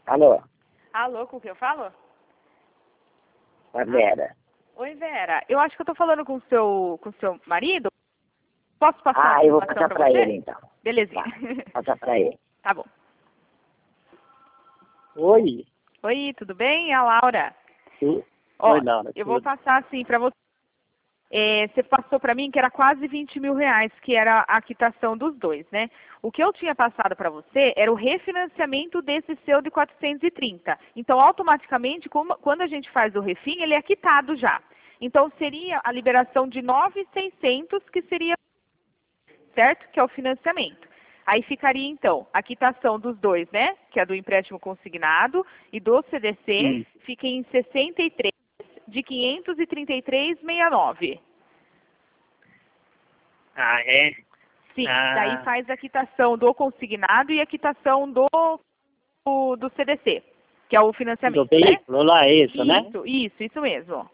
Alô, Alô, com quem eu falo? a Vera. Oi, Vera. Eu acho que eu tô falando com o seu marido. Posso passar a Eu vou informação passar pra pra você? ele então. Belezinha. Tá, passar pra ele. Tá bom. Oi. Oi, tudo bem? É a Laura. Oi, Laura. Eu vou passar assim pra você. Você passou para mim que era quase 20 mil reais, que era a quitação dos dois, né? O que eu tinha passado para você era o refinanciamento desse seu de 430. Então, automaticamente, quando a gente faz o refim, ele é quitado já. Então, seria a liberação de 9.600, que seria, certo? Que é o financiamento. Aí ficaria, então, a quitação dos dois, né? Que é do empréstimo consignado e do CDC, fica em 63 de 533,69. Ah, é? Sim, daí faz a quitação do consignado e a quitação do CDC, que é o financiamento, Do veículo lá, isso, né? Isso mesmo.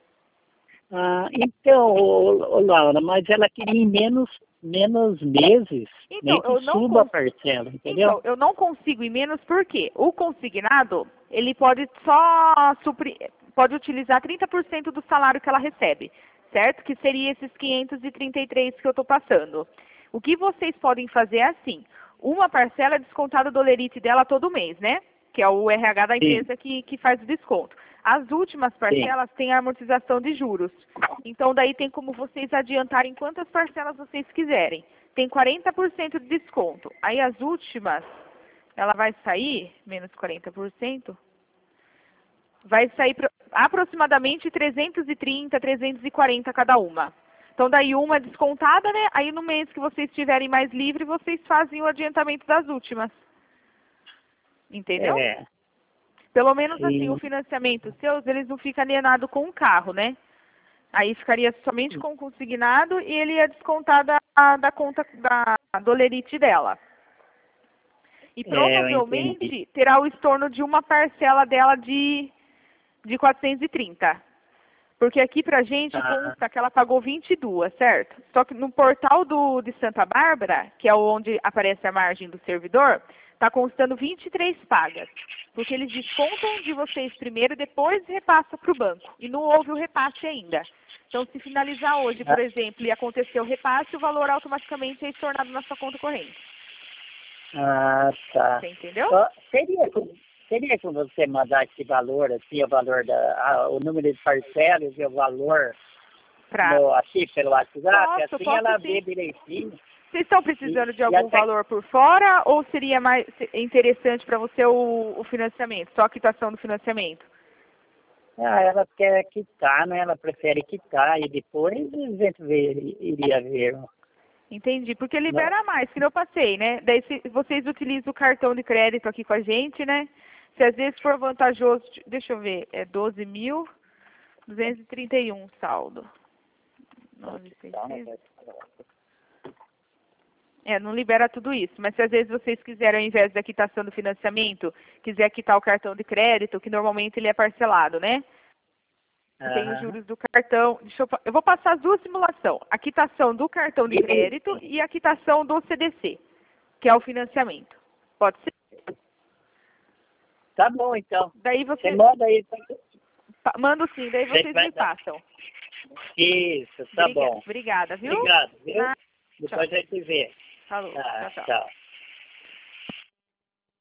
Então, ô, Laura, mas ela queria em menos meses, Então, nem que suba a parcela, entendeu? Então, eu não consigo ir menos porque o consignado, ele pode só pode utilizar 30% do salário que ela recebe, certo? Que seria esses 533 que eu estou passando. O que vocês podem fazer é assim, uma parcela é descontada do Lerite dela todo mês, né? Que é o RH da empresa que faz o desconto. As últimas parcelas têm a amortização de juros. Então, daí tem como vocês adiantarem quantas parcelas vocês quiserem. Tem 40% de desconto. Aí as últimas, ela vai sair, menos 40%, vai sair aproximadamente 330, 340 cada uma. Então, daí uma é descontada, né? Aí no mês que vocês estiverem mais livre, vocês fazem o adiantamento das últimas. Entendeu? Pelo menos assim, o financiamento seus, eles não ficam alienados com o carro, né? Aí ficaria somente com o consignado e ele ia descontar da conta do Lerite dela. E provavelmente terá o estorno de uma parcela dela de 430. Porque aqui pra gente consta que ela pagou 22, certo? Só que no portal de Santa Bárbara, que é onde aparece a margem do servidor, está constando 23 pagas. Porque eles descontam de vocês primeiro, depois repassa para o banco. E não houve o repasse ainda. Então, se finalizar hoje, por exemplo, e acontecer o repasse, o valor automaticamente é estornado na sua conta corrente. Tá. Você entendeu? Seria como você mandar esse valor, assim, o valor o número de parcelas e o valor aqui pelo WhatsApp, assim ela vê direitinho. Vocês estão precisando de algum valor por fora ou seria mais interessante para você o financiamento, só a quitação do financiamento? Ela quer quitar, né? Ela prefere quitar e depois a gente iria ver. Entendi, porque libera mais, que eu passei, né? Daí vocês utilizam o cartão de crédito aqui com a gente, né? Se às vezes for vantajoso, deixa eu ver, é 12.231 saldo. 966. Não libera tudo isso, mas se às vezes vocês quiserem, ao invés da quitação do financiamento, quiser quitar o cartão de crédito, que normalmente ele é parcelado, né? Tem os juros do cartão. Eu vou passar as duas simulações. A quitação do cartão de crédito e a quitação do CDC, que é o financiamento. Pode ser? Tá bom, então. Daí você manda aí. Mando sim, daí vocês me passam. Isso, tá bom. Obrigada, viu? Obrigado, viu? Depois a gente vê. Falou. Tchau. Tchau.